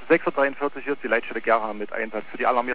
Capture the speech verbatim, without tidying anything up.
sechs Uhr dreiundvierzig, hier ist die Leitstelle Gera mit Einsatz für die alarmierten